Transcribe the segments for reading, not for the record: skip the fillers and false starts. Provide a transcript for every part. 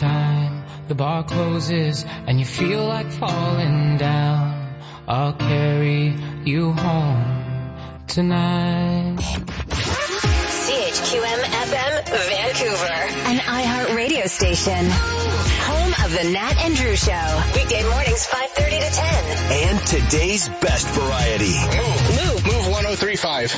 time the bar closes and you feel like falling down, I'll carry you home tonight. CHQM FM Vancouver, an iHeart radio station. Home of the Nat and Drew Show. Weekday mornings 5:30 to 10. And today's best variety. Move 103.5.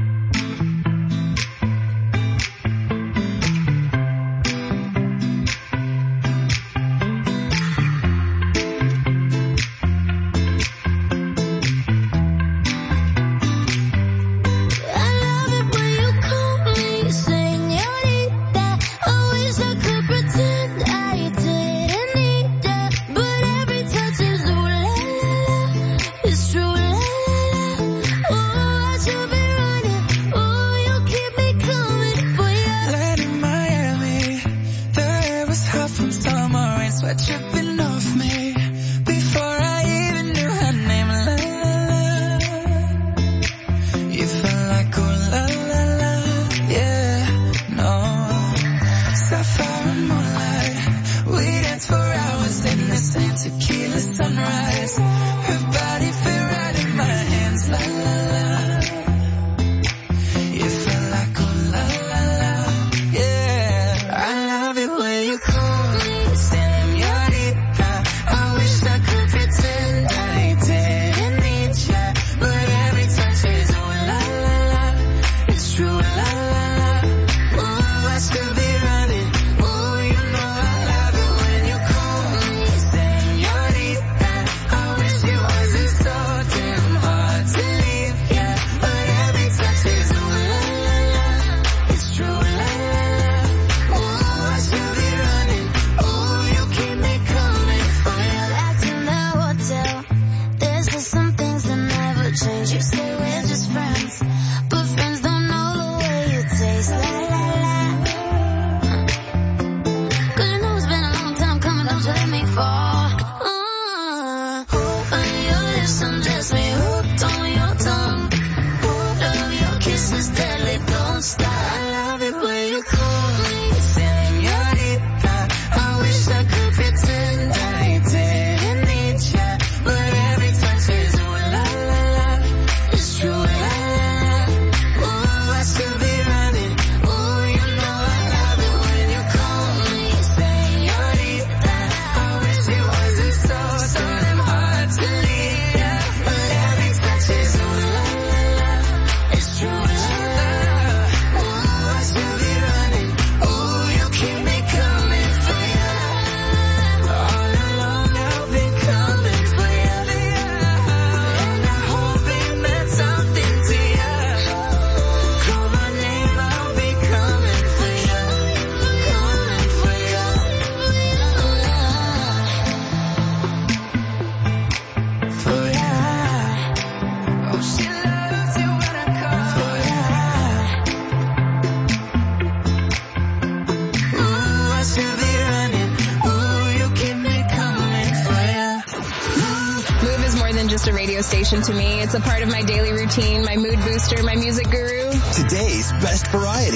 To me, it's a part of my daily routine, my mood booster, my music guru. Today's best variety.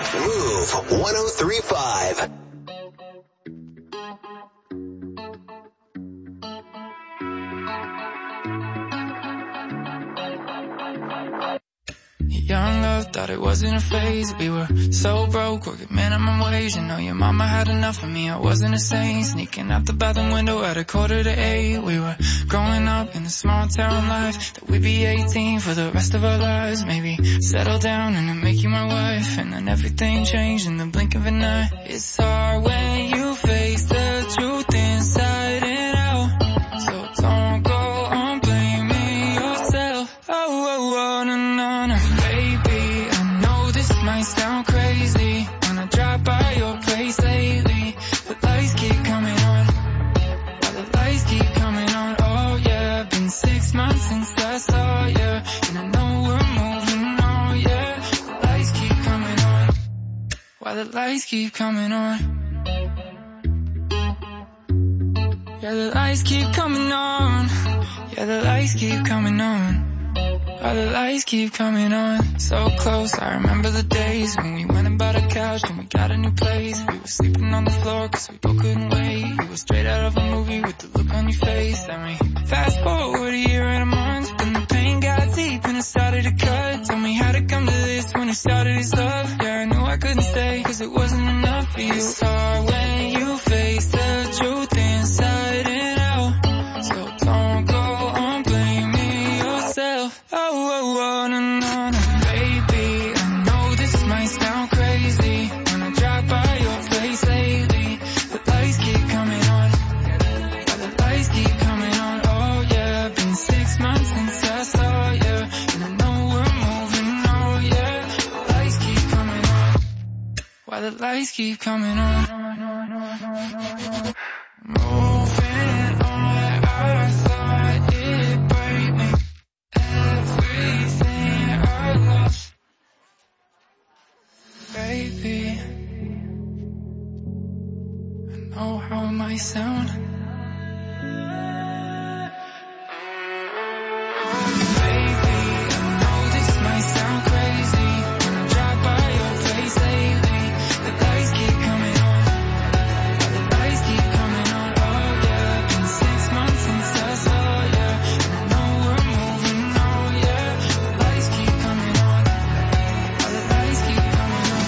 Move 103.5. Young love, thought it wasn't a phase. We were so broke, working minimum wage. You know your mama had enough of me, I wasn't a saint. Sneaking out the bathroom window at 7:45. We were growing up in a small town life. That we'd be 18 for the rest of our lives. Maybe settle down and then make you my wife. And then everything changed in the blink of an eye. It's hard when you face the truth inside and out. So don't go on blaming yourself. Oh, no, no, no. Might sound crazy when I drive by your place lately. The lights keep coming on. While the lights keep coming on. Oh yeah, been 6 months since I saw you, and I know we're moving on. Yeah, the lights keep coming on. While the lights keep coming on. Yeah, the lights keep coming on. Yeah, the lights keep coming on. While the lights keep coming on, so close. I remember the days when we went and bought a couch and we got a new place. We were sleeping on the floor cause we both couldn't wait. You were straight out of a movie with the look on your face. Then we fast forward a year and a month, when the pain got deep and it started to cut. Tell me how to come to this when it started as love. Yeah, I knew I couldn't stay cause it wasn't enough for you. It's hard when you face the truth inside and out. So don't go on blaming yourself. Oh, no, no, no. Baby, I know this might sound crazy. When I drive by your place lately, the lights keep coming on. The lights keep coming on. Oh yeah, been 6 months since I saw you, and I know we're moving. Oh yeah, the lights keep coming on. While the lights keep coming on. Moving on, I thought it'd break me. Everything I lost, baby. I know how it might sound. Baby, I know this might sound crazy. When I drive by your place lately, the lights keep coming on. The lights keep coming on. Oh yeah, been 6 months since I saw you, and I know we're moving. Oh yeah, the lights keep coming on. The lights keep coming on.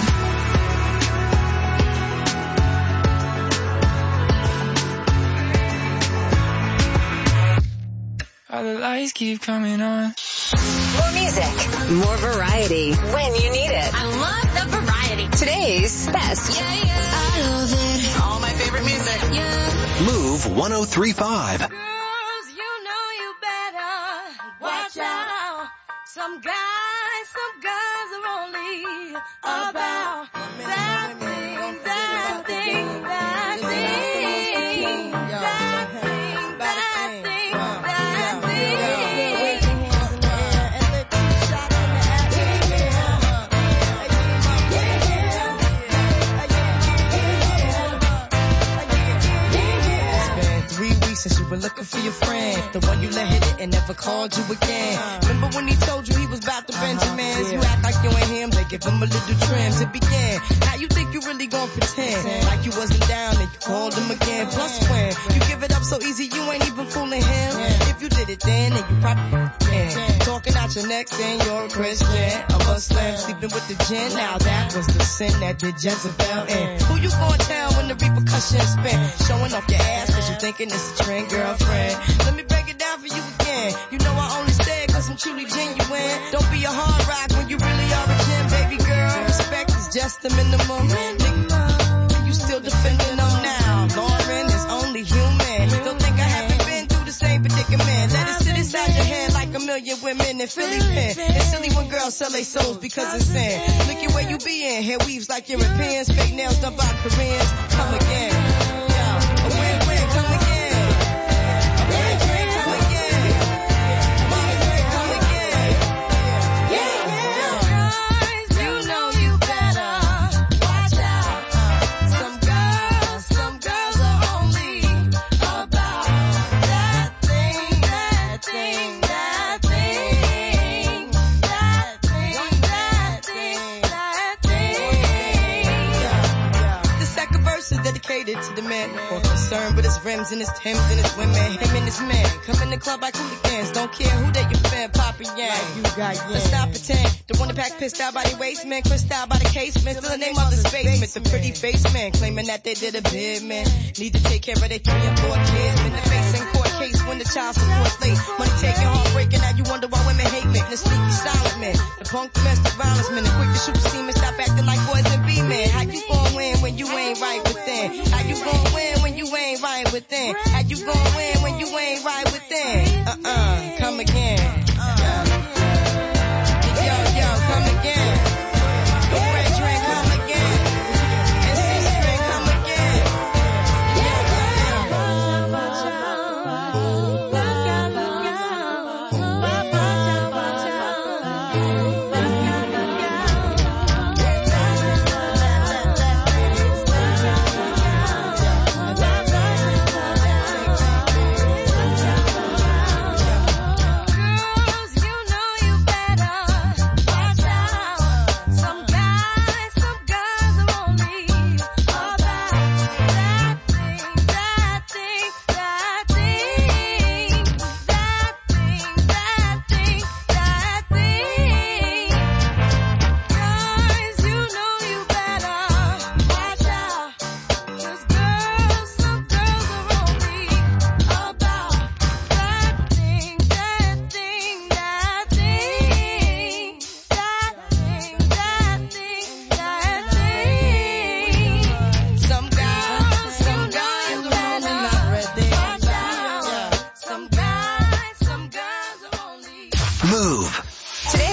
The lights keep coming on. More music, more variety when you need it. I love the variety. Today's best. Yeah, yeah. I love it. All my favorite music. Yeah. Move 1035. Girls, you know you better watch out. Some guys, some girls are only about that thing, that thing, that thing, that thing, that thing, that thing. Wave your hands in the air and let me shot in the It's been 3 weeks since you were looking for your friend, the one you let hit it and never called you again. Remember when he told you he was about to Benjamins? You act like you ain't him, they give him a little trim to begin. Now you think you really gon' pretend like you wasn't down and you called him again. Plus when you give it up so easy, you ain't even fooling him. If you did it then you probably can. Talking out your neck saying you're a Christian, a Muslim, sleeping with the gin. Now that was the sin that did Jezebel in. Who you gonna tell when the repercussions spin? Showing off your ass cause you thinking it's a trend, girlfriend. Let me break it down for you again. You know I only stay cause I'm truly genuine. Don't be a hard rock when you really are a gem, baby girl. Respect is just the minimum. Nigga, you still defending them now. Lauren is only human. Don't think I haven't been through the same predicament. Let it sit inside your head like a million women in Philly pen. It's silly when girls sell their souls because it's sin. Look at where you be in. Hair weaves like Europeans. Fake nails done by Koreans. Come again. Yo, a win-win, come again. A win-win, come again. Win-win, come again. Guys, you know you better watch out. Some girls are only about that thing, that thing, that thing, that thing, that thing, that thing. The second verse is dedicated to the man more concerned with his rims and his Timbs and his women. Him and his men come in the club like hooligans. Don't care who they your fan, Papa Yang. You got Let's not pretend. The one that pack pissed out by the waistman, crissed out by the casement. Still the name of the basement. The pretty face man claiming that they did a bid, man. Need to take care of their 3 and 4 kids. Been the face in court case when the child support late. Money taking, heartbreaking. Now you wonder why women hate men. The sneaky silent man. The punk domestic violence man. The quick to shoot semen. Stop acting like boys and be men. How you gon' win when you ain't right within? How you gon' win when you ain't right within? How you gon' win when you ain't right within? Come again. Yo, come again. The red drink, come again. And C-string, come again.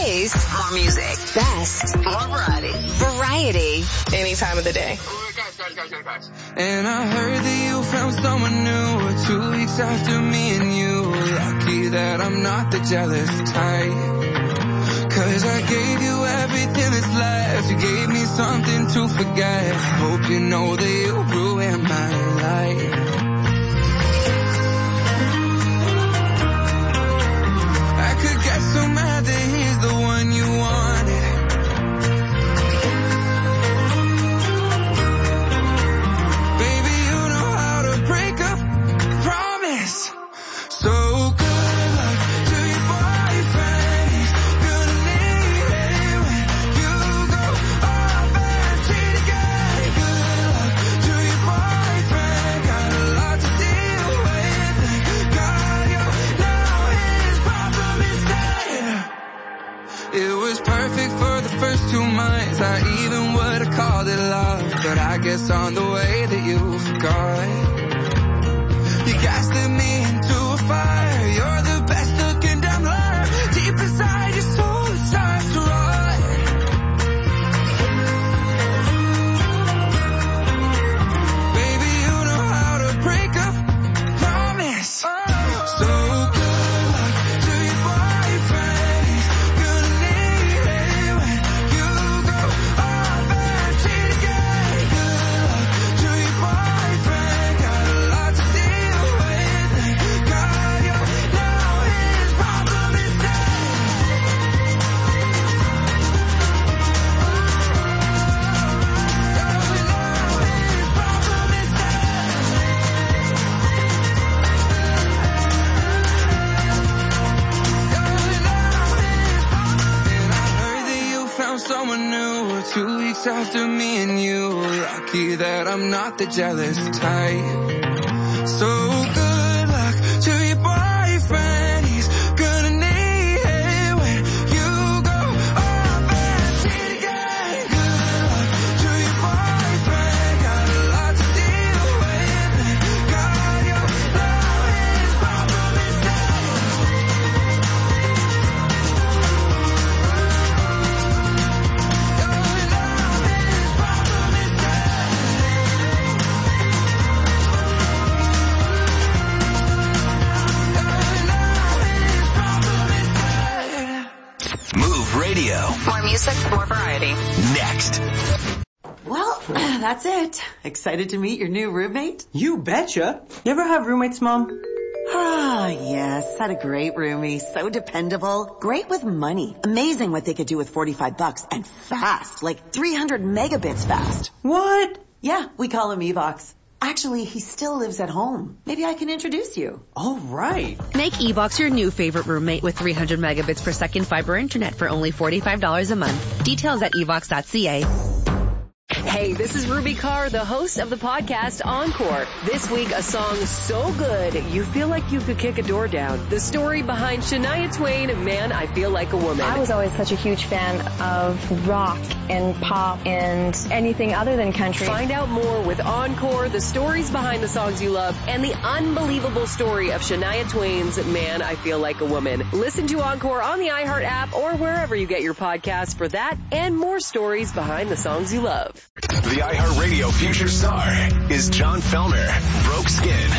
days, more music. Best, more variety. Variety. Any time of the day. Guys. And I heard that you found someone new 2 weeks after me and you. Lucky that I'm not the jealous type. 'Cause I gave you everything that's left. You gave me something to forget. Hope you know that you ruined my life. I could get so mad that he's the one you wanted. Baby, you know how to break up. Promise. So good luck to your boyfriend. He's gonna need it when you go off and cheat again. Good luck to your boyfriend. Got a lot to deal with. Thank God you know his problem instead. It was perfect for the first 2 months. I even would have called it love, but I guess on the way that you forgot. You gaslit me into a fire. You're the best looking damn liar. Deep inside your soul, it starts to rot. Baby, you know how to break up. Promise. So good luck to your boyfriend. He's gonna need it when you go off and cheat again. Good luck to your boyfriend. Got a lot to deal with. Thank God you know his problem instead. And I heard that you found someone new 2 weeks after me and you. Lucky that I'm not the jealous type. So good luck to your boyfriend. He's gonna need it when you go off and cheat again. Good luck to your boyfriend. Got a lot to deal with. Thank God you know his problem instead. Move Radio. More music, more variety. Next. Well, that's it. Excited to meet your new roommate? You betcha. You ever have roommates, Mom? Ah, yes. Had a great roomie. So dependable. Great with money. Amazing what they could do with $45 and fast. Like 300 megabits fast. What? Yeah, we call him Evox. Actually, he still lives at home. Maybe I can introduce you. All right. Make Evox your new favorite roommate with 300 megabits per second fiber internet for only $45 a month. Details at evox.ca. Hey, this is Ruby Carr, the host of the podcast Encore. This week, a song so good, you feel like you could kick a door down. The story behind Shania Twain, Man, I Feel Like a Woman. I was always such a huge fan of rock and pop and anything other than country. Find out more with Encore, the stories behind the songs you love, and the unbelievable story of Shania Twain's Man, I Feel Like a Woman. Listen to Encore on the iHeart app or wherever you get your podcasts for that and more stories behind the songs you love. The iHeartRadio Future Star is John Fellner, Broke Skin.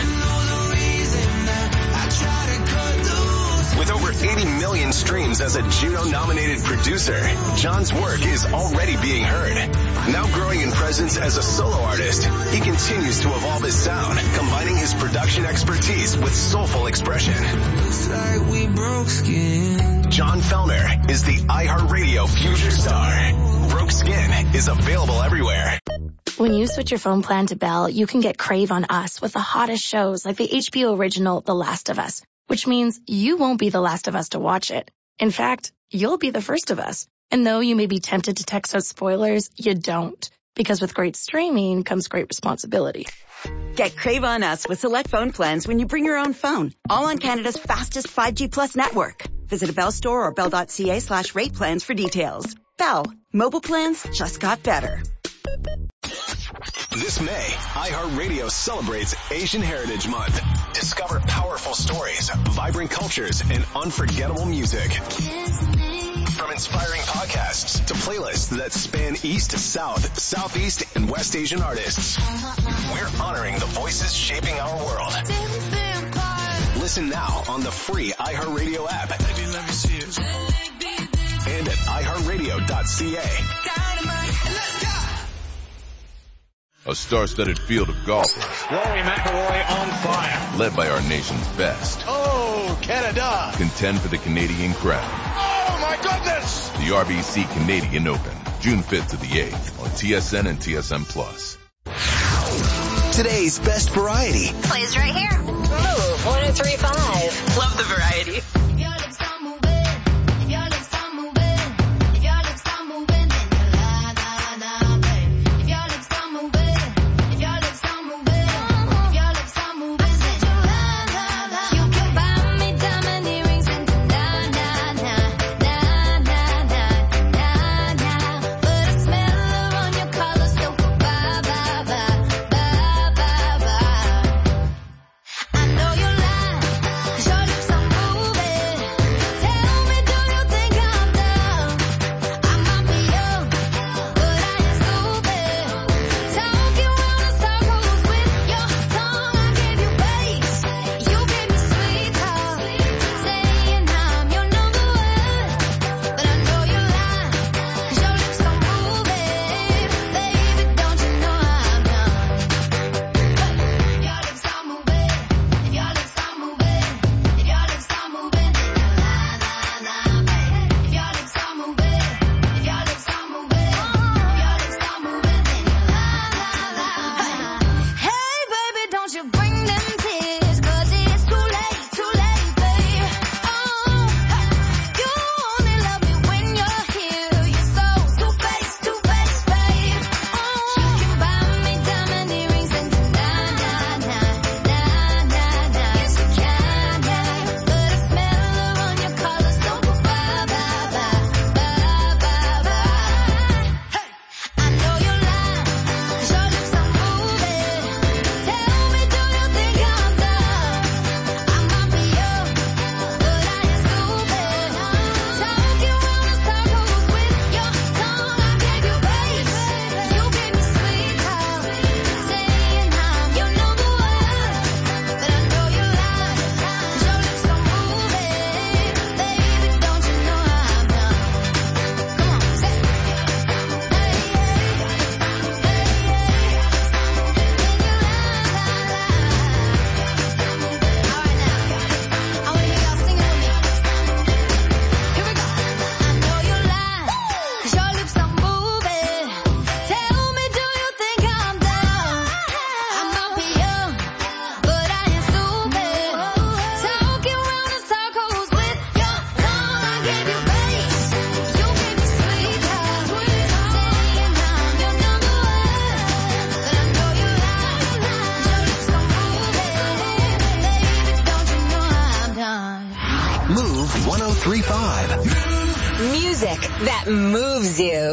With over 80 million streams as a Juno-nominated producer, John's work is already being heard. Now growing in presence as a solo artist, he continues to evolve his sound, combining his production expertise with soulful expression. Looks like we broke skin. John Fellner is the iHeartRadio Future Star. Broke Skin is available everywhere. When you switch your phone plan to Bell, you can get Crave on Us with the hottest shows like the HBO original The Last of Us, which means you won't be the last of us to watch it. In fact, you'll be the first of us. And though you may be tempted to text out spoilers, you don't. Because with great streaming comes great responsibility. Get Crave on Us with select phone plans when you bring your own phone. All on Canada's fastest 5G Plus network. Visit a Bell store or bell.ca/rate plans for details. Bell. Mobile plans just got better. This May, iHeartRadio celebrates Asian Heritage Month. Discover powerful stories, vibrant cultures, and unforgettable music. From inspiring podcasts to playlists that span East, South, Southeast, and West Asian artists. We're honoring the voices shaping our world. Listen now on the free iHeartRadio app. And at iHeartRadio.ca. A star-studded field of golfers. Rory McIlroy on fire. Led by our nation's best. Oh, Canada. Contend for the Canadian crown. Oh, my goodness. The RBC Canadian Open, June 5th to the 8th on TSN and TSN+. Today's best variety. Plays right here. Move 103.5. Love the variety. Move 103.5. Music that moves you.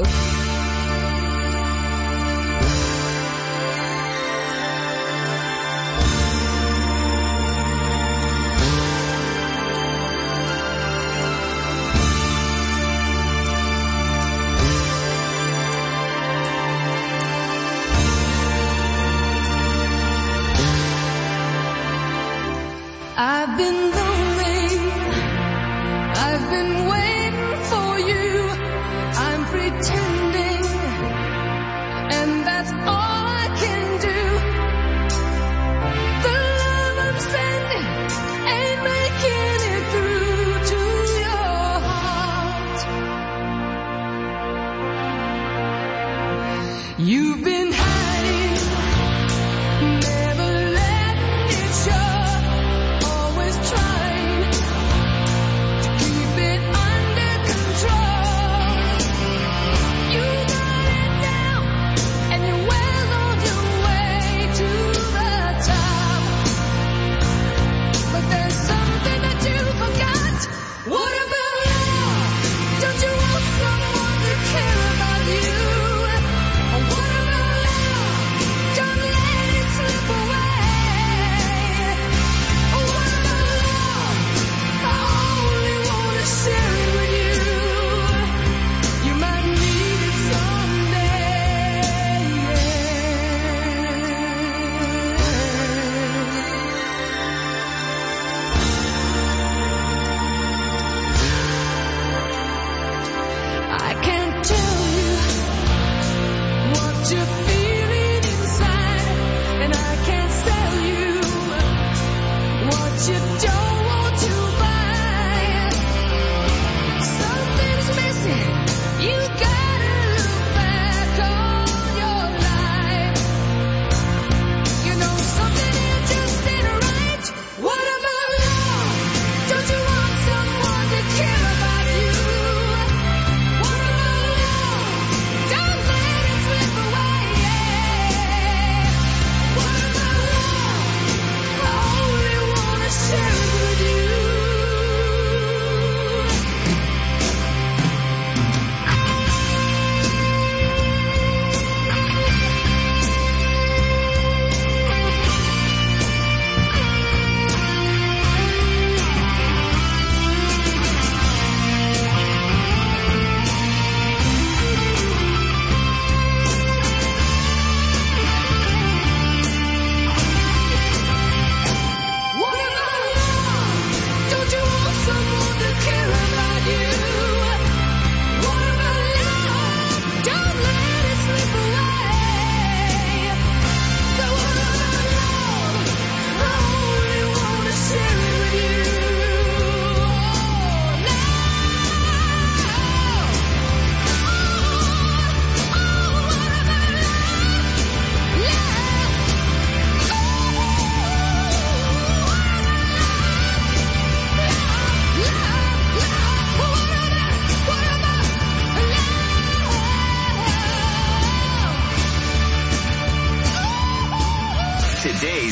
I've been lonely, I've been waiting for you, I'm pretending, and that's all I can do. The love I'm sending ain't making it through to your heart. You've been hiding, never letting it show. Trying to keep it under control. You got it down and you're well on your way to the top. But there's something that you forgot. What about love? Don't you want someone to care about you? Or what about love?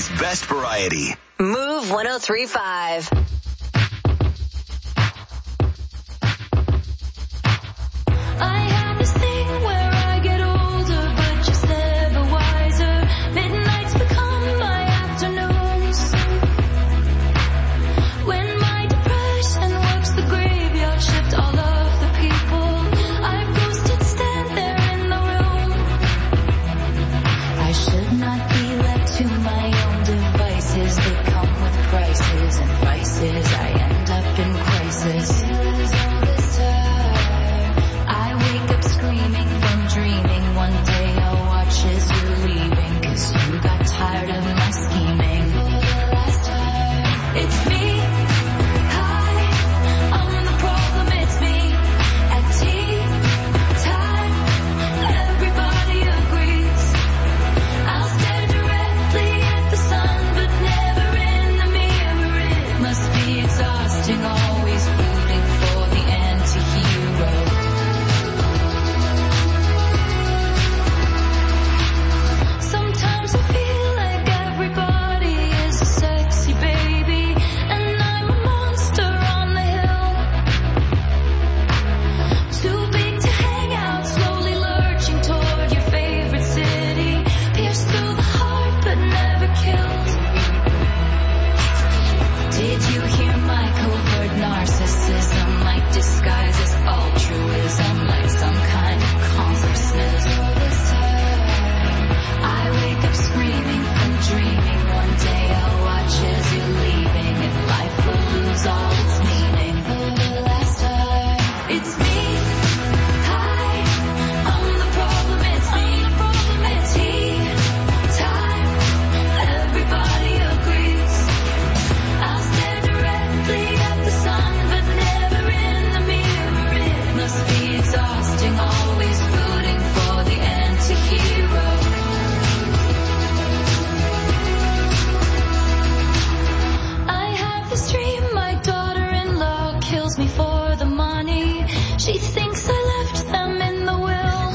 City's best variety. Move 103.5. I have this thing where I get older, but just never wiser. Midnights become my afternoons. When my depression works the graveyard shift, all of the people I've ghosted stand there in the room. I should not be left to my own devices. They come with prices and vices. I end up in crisis. I wake up screaming from dreaming. One day I'll watch as you're leaving, 'cause you got tired of my scheming. It's me. Hi, I'm the problem. It's me. At tea time, everybody agrees. I'll stare directly at the sun, but never in the mirror. It must be exhausting, always rooting for the anti-hero. Sometimes I feel like everybody is a sexy baby, and I'm a monster on the hill. Too big to hang out, slowly lurching toward your favorite city. Pierced through the heart, but never killed. Did you hear my covert narcissism? Like disguise as altruism, like some kind of consciousness. I wake up screaming from dreaming. One day I'll watch as you're leaving, and life will lose all its meaning. For the last time, it's me. Hi, I'm the problem. It's me. At tea time, everybody agrees. I'll stare directly at the sun, but never in the mirror. It must be exhausting, always rooting for the anti-hero. I have this dream, my daughter-in-law kills me for the money. She thinks I left them in the will.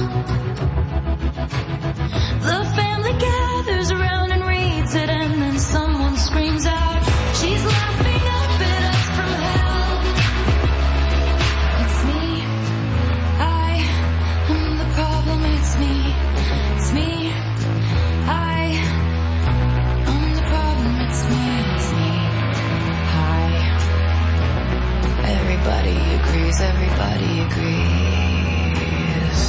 The family gathers around and reads it, and then someone screams out, she's laughing up at us from hell. It's me. I am the problem. It's me. It's me. I am the problem. It's me. It's me. Hi. Everybody agrees. Everybody agrees.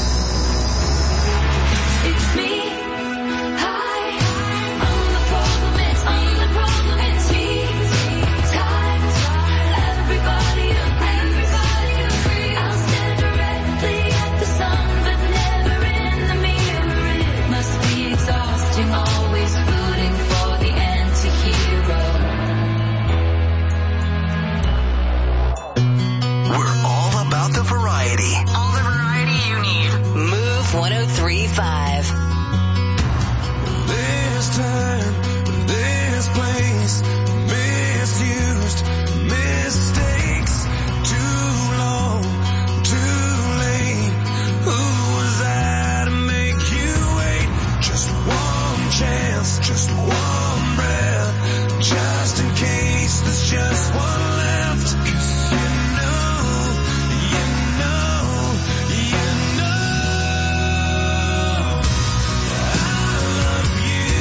It's me. Hi. I'm the problem. It's me. The problem. It's me. Time. Everybody agrees. I'll stare directly at the sun, but never in the mirror. It must be exhausting, always rooting for the anti-hero. We're all about the variety. All the variety you need. Move 103.5. This time, this place, misused, mistakes, too long, too late. Who was I to make you wait? Just one chance, just one breath, just in case there's just one left. 'Cause you know, you know, you know, I love you.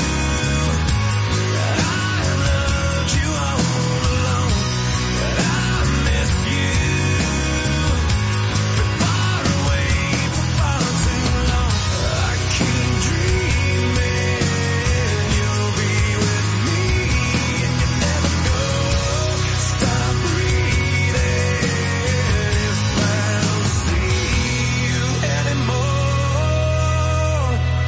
I loved you all along, but I miss you. Been far away for far too long. I keep dreaming you'll be with me, and you never know. Stop breathing if I don't see you anymore.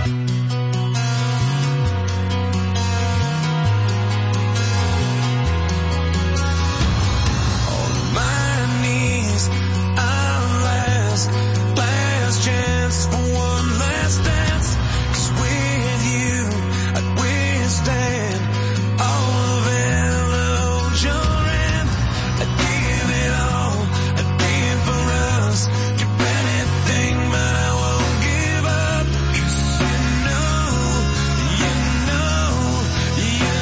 On my knees, I'll last chance for one last dance. 'Cause with you, I'd withstand all of it. Hold your hand, I'd give it all. I'd be for us. Give anything, but I won't give up. 'Cause you know, you know, you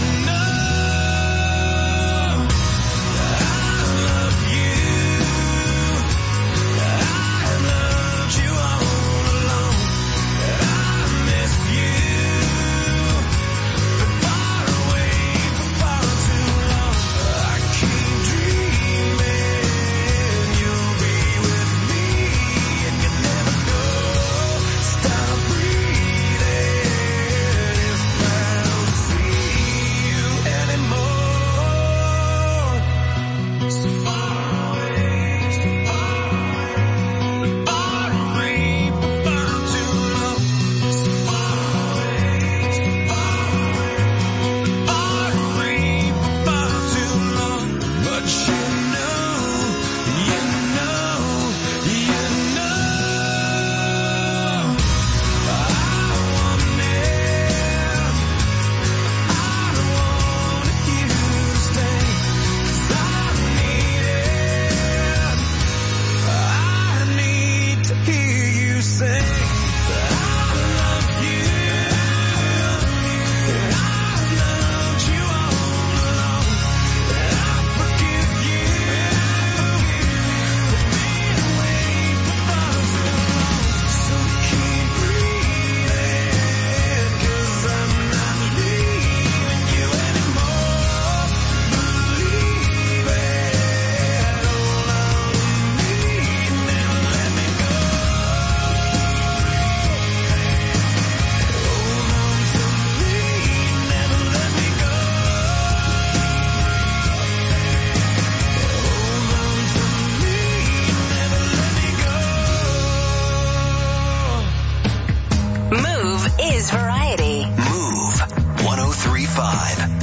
Today's Variety. Move 103.5.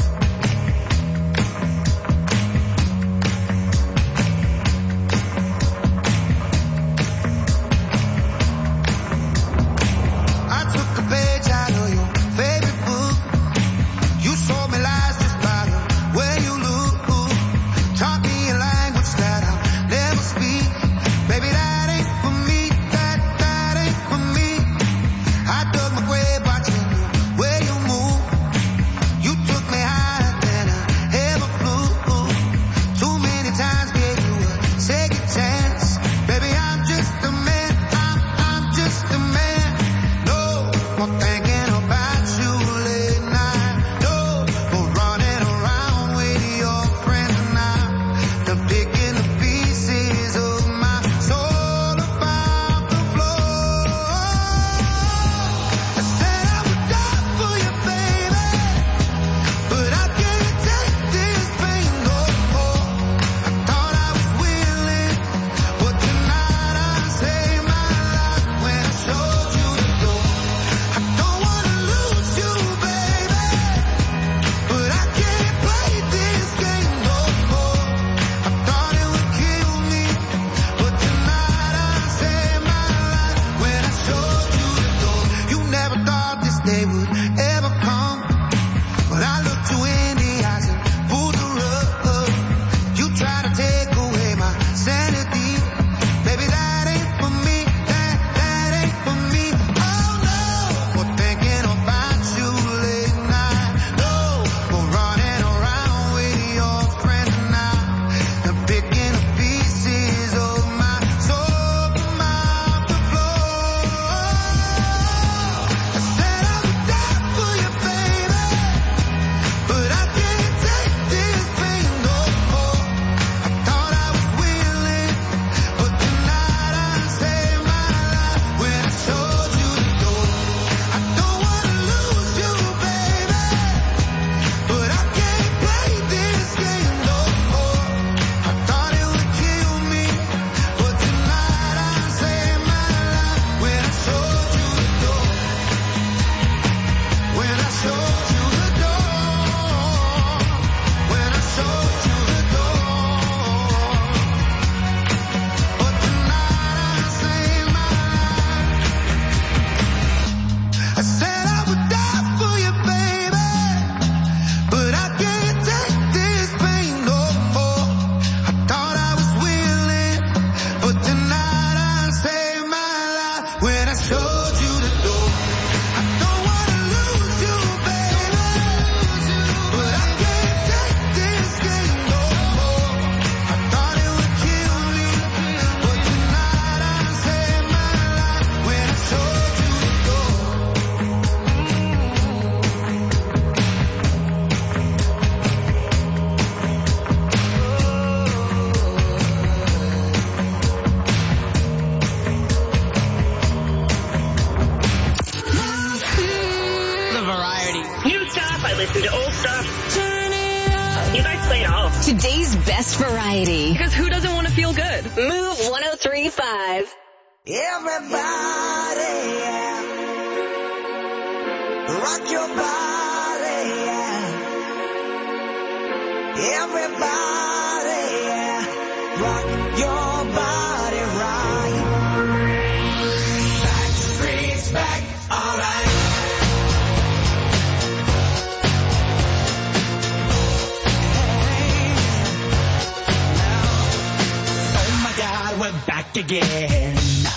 Today's best variety. Because who doesn't want to feel good? Move 103.5. Everybody, yeah. Rock your body, yeah. Everybody, yeah. Rock your body right. Back streets back, alright. We're back again.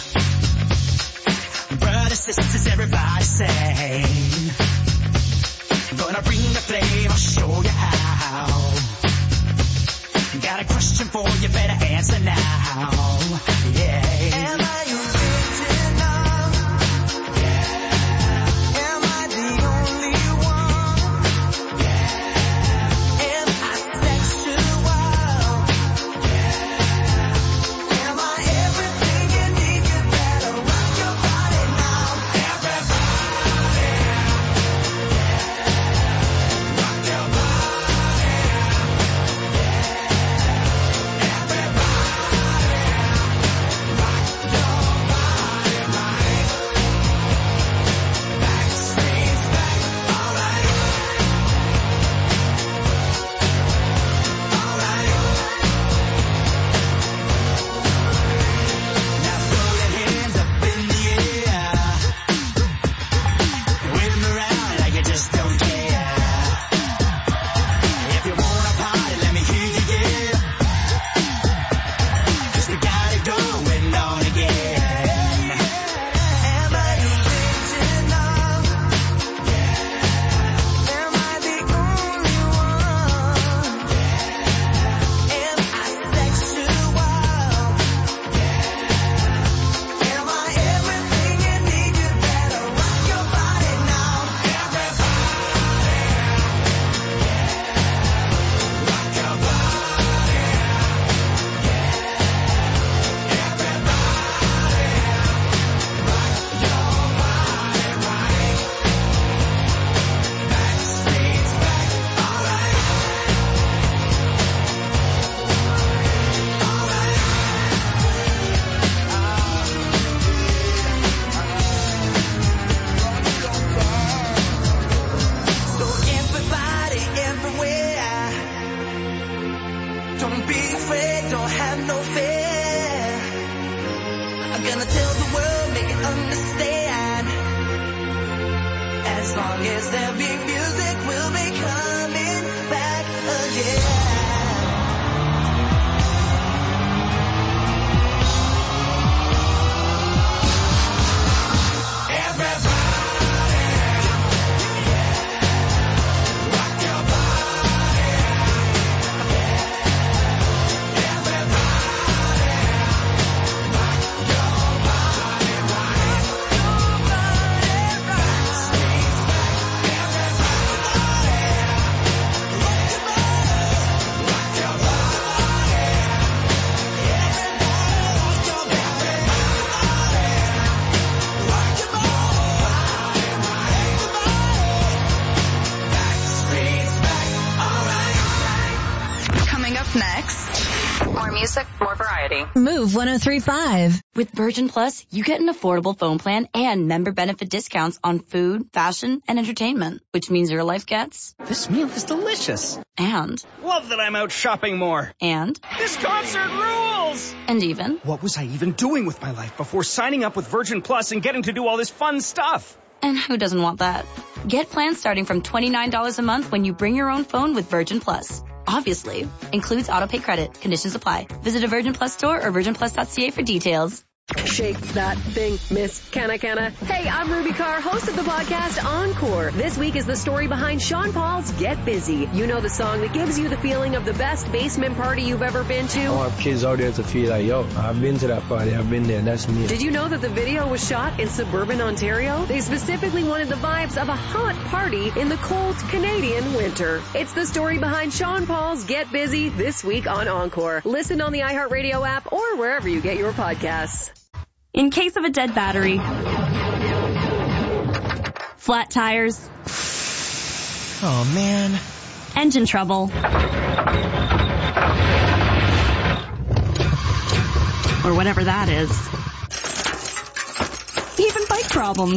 Brothers, sisters, everybody say. Gonna bring the flame, I'll show you how. Gonna tell the world, make it understand. As long as there be music, we'll be coming back again. Music, more variety. Move 103.5. With Virgin Plus, you get an affordable phone plan and member benefit discounts on food, fashion, and entertainment, which means your life gets... This meal is delicious. And... Love that I'm out shopping more. And... This concert rules! And even... What was I even doing with my life before signing up with Virgin Plus and getting to do all this fun stuff? And who doesn't want that? Get plans starting from $29 a month when you bring your own phone with Virgin Plus. Obviously, includes auto-pay credit. Conditions apply. Visit a Virgin Plus store or virginplus.ca for details. Shake that thing, Miss Canna. Hey, I'm Ruby Carr, host of the podcast Encore. This week is the story behind Sean Paul's Get Busy. You know the song that gives you the feeling of the best basement party you've ever been to? I want kids out there to feel like, yo, I've been to that party, I've been there, that's me. Did you know that the video was shot in suburban Ontario? They specifically wanted the vibes of a hot party in the cold Canadian winter. It's the story behind Sean Paul's Get Busy this week on Encore. Listen on the iHeartRadio app or wherever you get your podcasts. In case of a dead battery, flat tires, oh man, engine trouble, or whatever that is, even bike problems.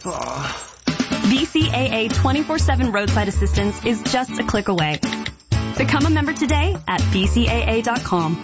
VCAA 24/7 roadside assistance is just a click away. Become a member today at VCAA.com.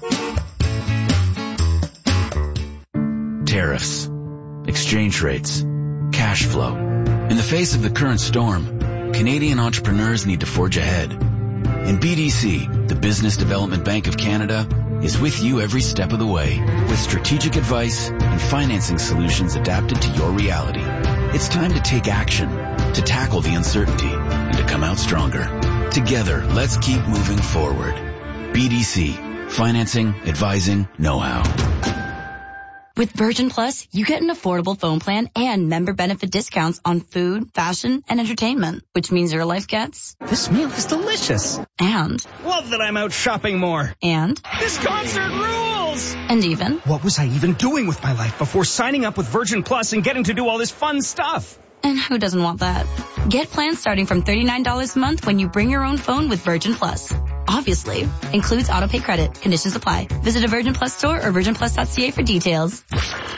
Tariffs, exchange rates, cash flow. In the face of the current storm, Canadian entrepreneurs need to forge ahead. And BDC, the Business Development Bank of Canada, is with you every step of the way with strategic advice and financing solutions adapted to your reality. It's time to take action, to tackle the uncertainty, and to come out stronger. Together, let's keep moving forward. BDC, financing, advising, know-how. With Virgin Plus, you get an affordable phone plan and member benefit discounts on food, fashion, and entertainment, which means your life gets... This meal is delicious. And... Love that I'm out shopping more. And... This concert rules! And even... What was I even doing with my life before signing up with Virgin Plus and getting to do all this fun stuff? And who doesn't want that? Get plans starting from $39 a month when you bring your own phone with Virgin Plus. Obviously, includes auto-pay credit. Conditions apply. Visit a Virgin Plus store or virginplus.ca for details. Move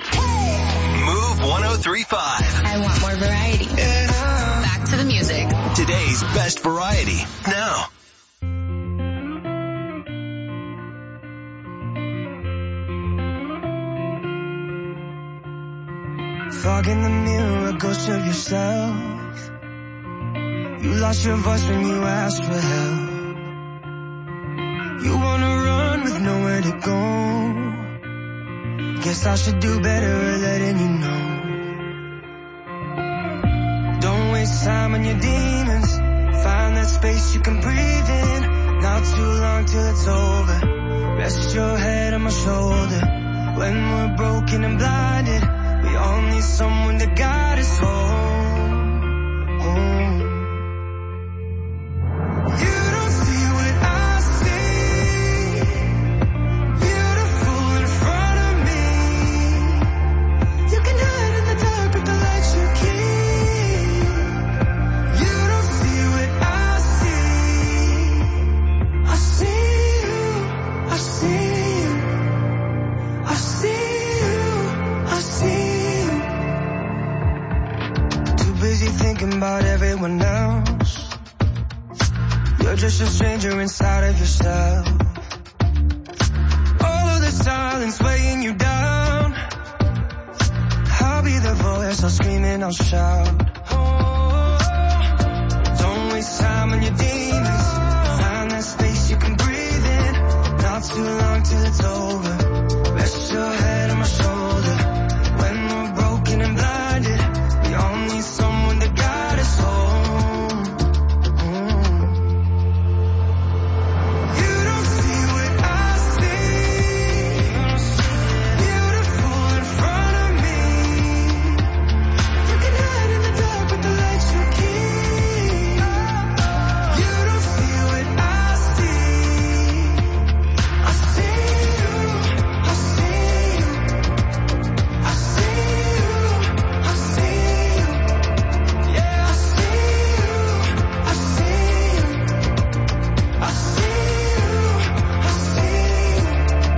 103.5. I want more variety. Back to the music. Today's best variety. Now. Fog in the mirror, a ghost of yourself. You lost your voice when you asked for help. You wanna run with nowhere to go. Guess I should do better at letting you know. Don't waste time on your demons. Find that space you can breathe in. Not too long till it's over. Rest your head on my shoulder. When we're broken and blinded, we all need someone to guide us home. Home. You don't see what I see. Beautiful in front of me. You can hide in the dark with the lights you keep. You don't see what I see. I see you. I see you. I see you. I see you. Too busy thinking about everyone else. You're just a stranger inside of yourself. All of the silence weighing you down. I'll scream and I'll shout. Don't waste time on your demons. Find that space you can breathe in. Not too long till it's over. Rest your head on my shoulder. When we're broken and blinded, we all need someone to guide us home. You don't see what I see. Beautiful in front of me. You can hide in the dark with the lights you keep. You don't see what I see. I see you. I see you. I see you. I see you. Yeah, I see you. I see you. I see you. I see you.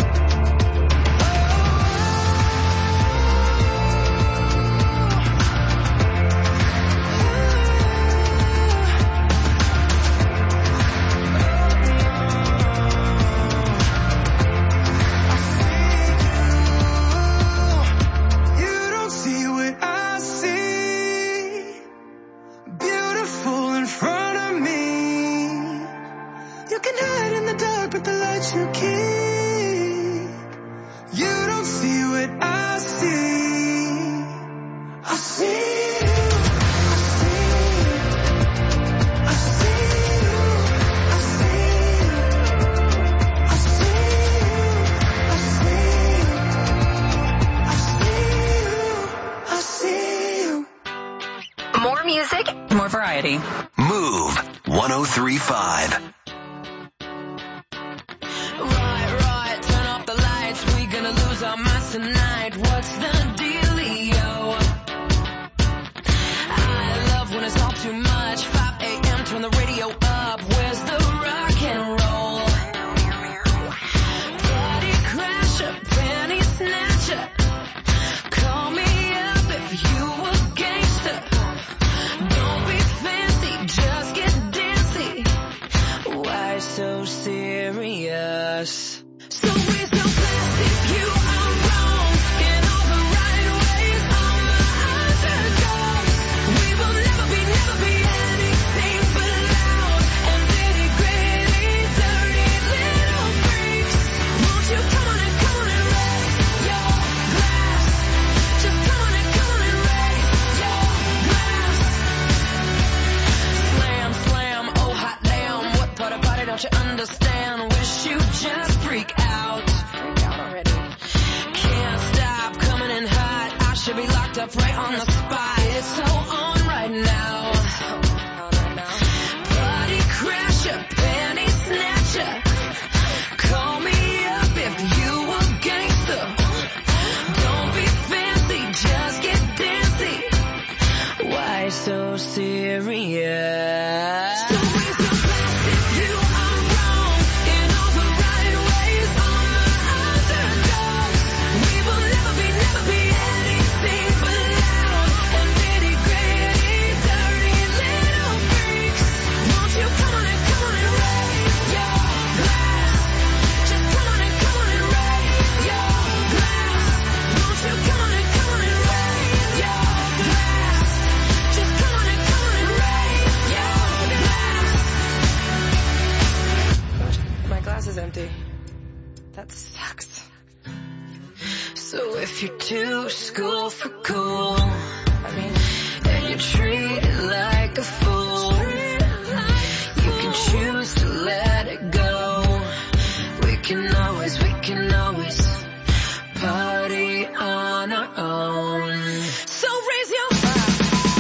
You don't see what I see. Beautiful in front of me. You can hide in the dark with the lights you keep. You don't see what I see. I see you. I see you. I see you. I see you. I see you. I see you. I see you. More music, more variety. Move 103.5. Right, turn off the lights. We gonna lose our minds tonight. What's the dealio? I love when it's all too much. 5 a.m. turn the radio up. Where's the rock and roll? Party crasher, penny snatcher. Call me up if you a gangster. Don't be fancy, just get dancy. Why so serious? So raise your glass if you are wrong. In all the right ways, I'm the underdog. We will never be anything but loud and nitty gritty, dirty little freaks. Won't you come on and raise your glass? Just come on and raise your glass. Slam, slam, oh hot damn. What part about it don't you understand? Wish you just freak out. Freak out already. Can't stop coming in hot. I should be locked up right on the spot. It's so on right now. Party crasher, penny snatcher. Call me up if you a gangster. Don't be fancy, just get dancy. Why so serious? So raise your glass if you are wrong. In all the right ways, I'm the underdog. We will never be anything but loud and nitty gritty, dirty little freaks. Won't you come on and raise your glass? Just come on and raise your glass. Won't you come on and raise your glass? Just come on and raise your glass. My glass is empty. That sucks. So if you're too school for cool, and you treat it like a fool, you can choose to let it go. We can always party on our own. So raise your glass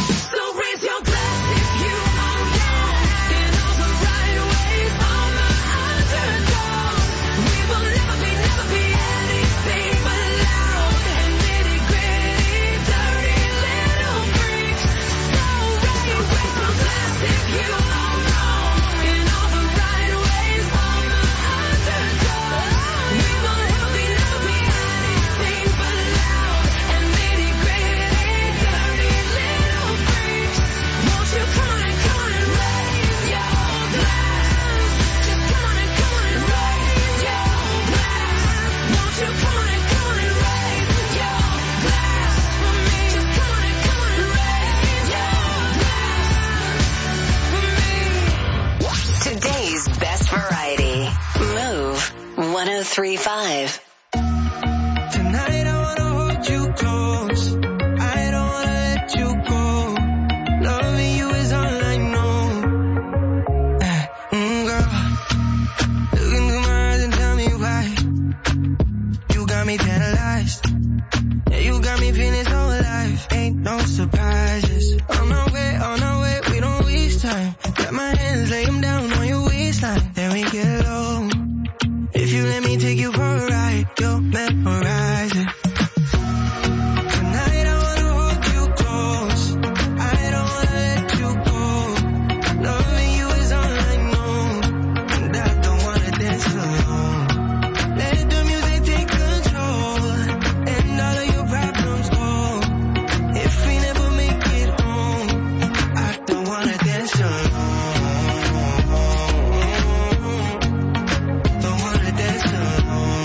if you are wrong. In all the right ways, I'm the underdog. We will never be anything but loud and nitty gritty, dirty little freaks. So raise your glass. 103.5. Tonight I wanna hold you close. I don't wanna let you go. Loving you is all I know. Girl, look into my eyes and tell me why. You got me tantalized. Yeah, you got me feeling so alive. Ain't no surprises. On our way, we don't waste time. Got my hands, lay them down on your waistline. Then we get low. If you let me take you for a ride, you'll memorize it. Tonight I wanna hold you close. I don't wanna let you go. Loving you is all I know. And I don't wanna dance alone. Let the music take control. And all of your problems go. If we never make it home, I don't wanna dance alone. Don't wanna dance alone.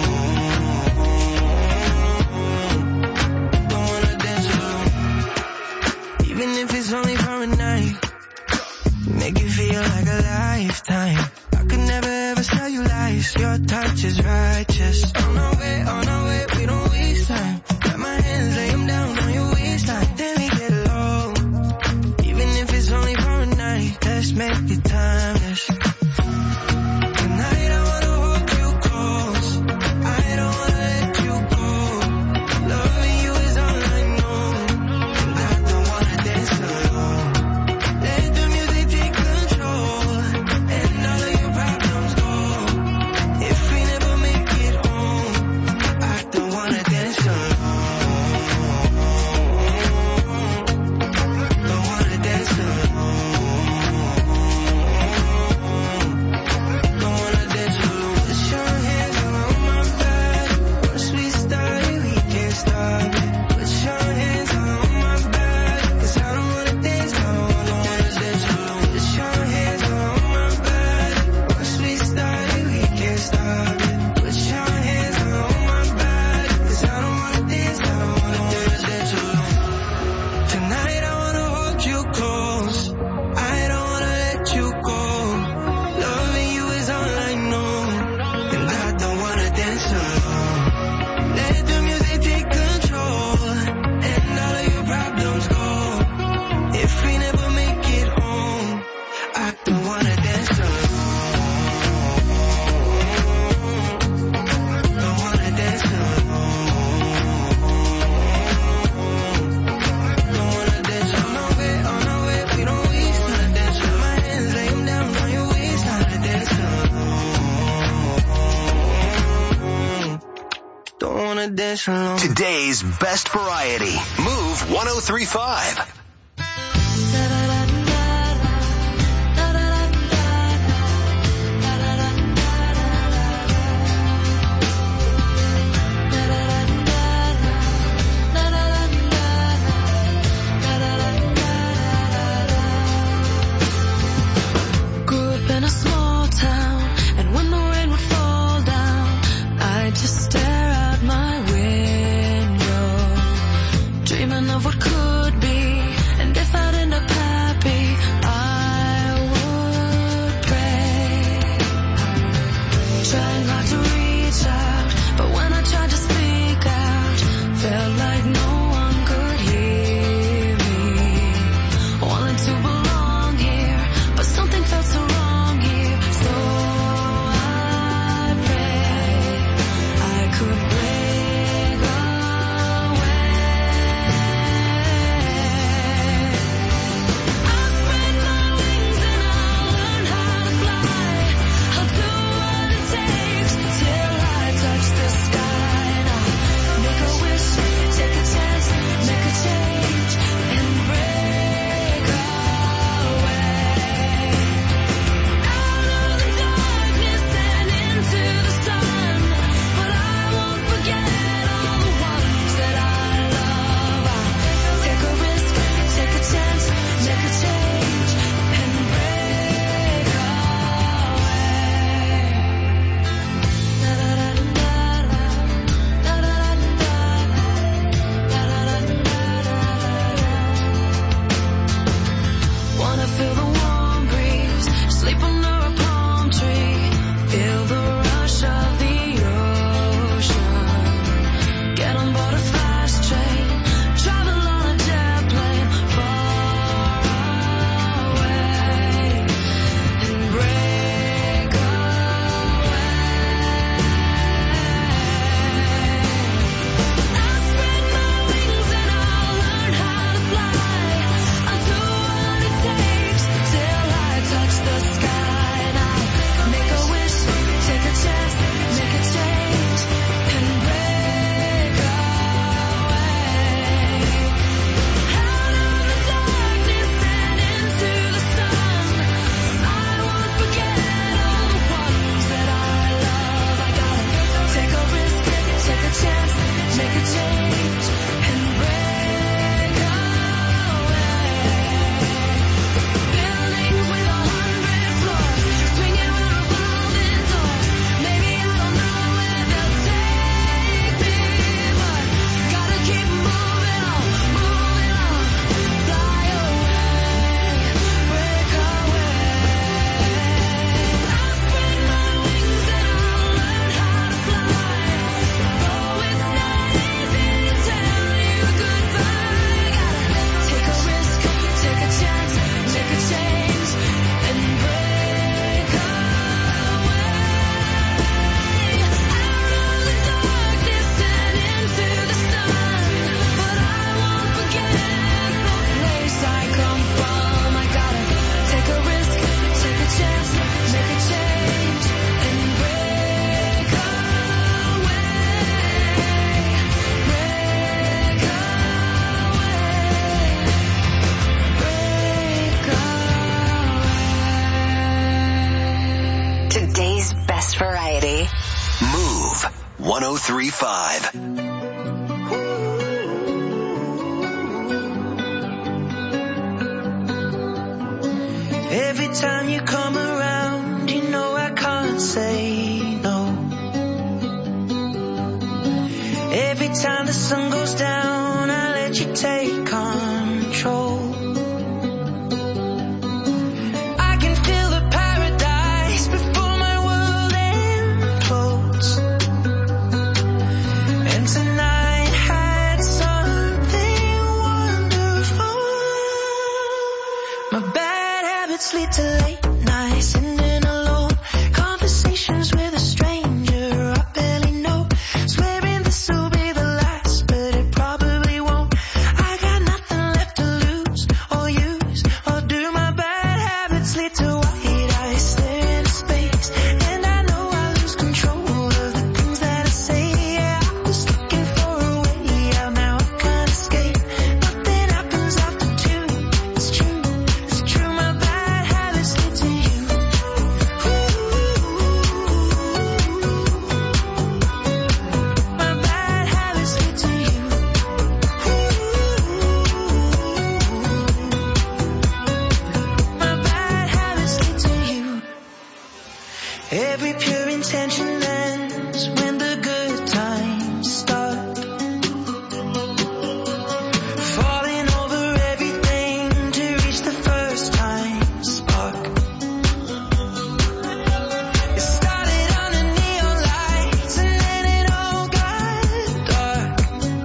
Don't wanna dance alone. Even if it's only for a night, make it feel like a lifetime. I could never ever tell you lies. Your touch is righteous. On our way, we don't waste time. Got my hands, lay them down on your waistline. Then we get low. Even if it's only for a night, let's make it timeless. Tonight I wanna hold you close. I don't wanna let you go. Loving you is all I know. And I don't wanna dance alone. Let the music take control. And all of your problems go. If we never make it home, I don't wanna dance alone. Don't wanna dance alone. Don't wanna dance alone. Put your hands on my back. Once we start it, we can't stop it. Put your hands on my back. 'Cause I don't wanna dance alone. Don't wanna dance alone. Put your hands on my back. Once we start it, we can't stop it. Put your hands on my back. 'Cause I don't wanna dance alone. Don't wanna dance alone. Tonight I wanna hold you close. I don't wanna let you go. Loving you is all I know. And I don't wanna dance alone. Let the music take control. And all of your problems go. If we never make it home, I don't wanna dance alone. Don't wanna dance alone. Don't wanna dance on our way, we don't waste time. Dance with my hands, lay them down on your waistline. Dance alone. Don't wanna dance alone. Today's best variety. Move 103.5. Grew up in a small town, and when the rain would fall down, I'd just stare out my window, dreaming of what could be. And if I'd end up happy, I would pray, trying hard to reach out, but when I tried to speak out, felt like no one could hear me. Wanted to belong here, but something felt so wrong here. So I prayed I could break away. I'll spread my wings and I'll learn how to fly. I'll do what it takes till I touch the sky. And I'll 103.5. Every time you come around, you know I can't say no. Every time the sun goes down, I let you take control. I can feel the paradise before my world implodes. And tonight had something wonderful. My bad habits lead to late nights and then alone conversations with a stranger I barely know. Swearing this will be the last, but it probably won't. I got nothing left to lose or use or do. My bad habits lead to white eyes stare into space, and I know I lose control of the things that I say. Yeah, I was looking for a way out, now I can't escape. Nothing happens after 2. It's true, it's true. My bad habits lead to you. My bad habits lead to you. My bad habits lead to you. Every pure intention ends when the good times start. Falling over everything to reach the first time spark. It started under neon lights and then it all got dark.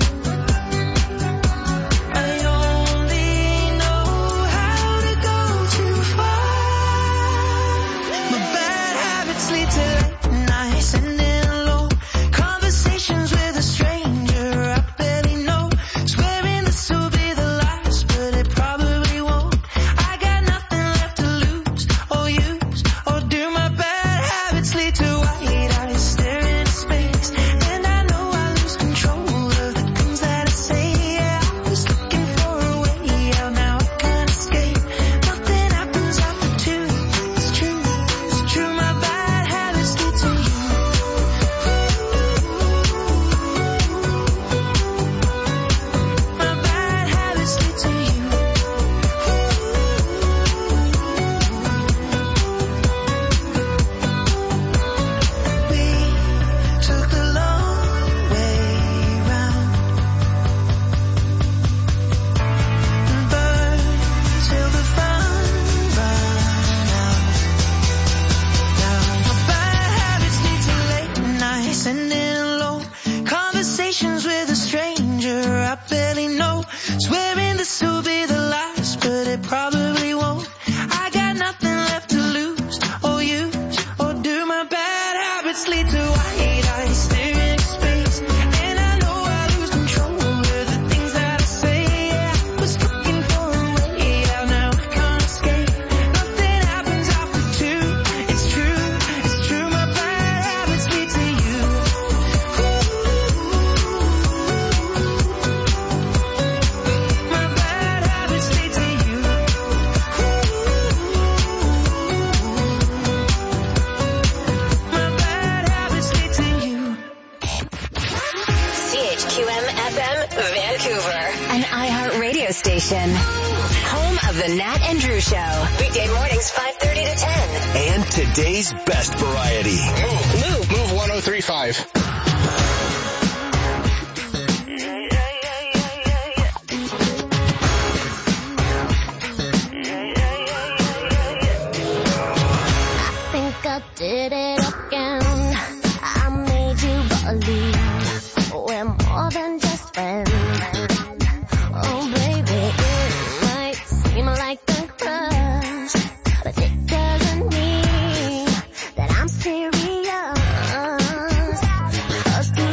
I only know how to go too far. My bad habits lead to late nights and then alone conversations with a stranger I barely know. Swearing this will be the last, but it probably won't. I got nothing left to lose or use or do. My bad habits lead to white eyes stare into space, and I know I lose control of the things that I say. Yeah, I was looking for a way out, now I can't escape. Nothing happens after 2. It's true, it's true. My bad habits lead to you. My bad habits lead to you. We took the long way round, burned till the fun ran out. Now my bad habits lead to late nights and then alone conversations with a stranger I barely know. Swearing this will be the last, but it probably won't. I got nothing left to lose or use or do. My bad habits lead to white eyes stare into space, and I know I lose control of the things that I say. Yeah, I was looking for a way out, now I can't escape. Nothing happens after 2. It's true, it's true. My bad habits lead to you. My bad habits lead to you. My bad habits lead to you. CHQM FM Vancouver, an iHeart radio station. Home of the Nat and Drew Show. Weekday mornings 5:30 to 10. And today's best variety. Move 103.5. Think I did it again. I made you believe we're more than just friends. Oh baby, it might seem like a crush, but it doesn't mean that I'm serious. 'Cause to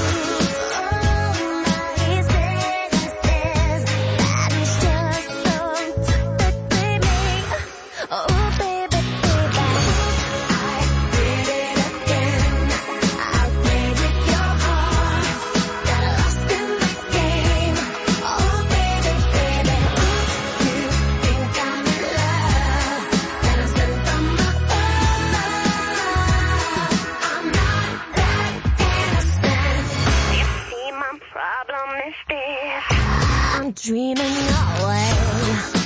somebody says that it's just so typically me. Oh baby, baby, I I'm dreaming away.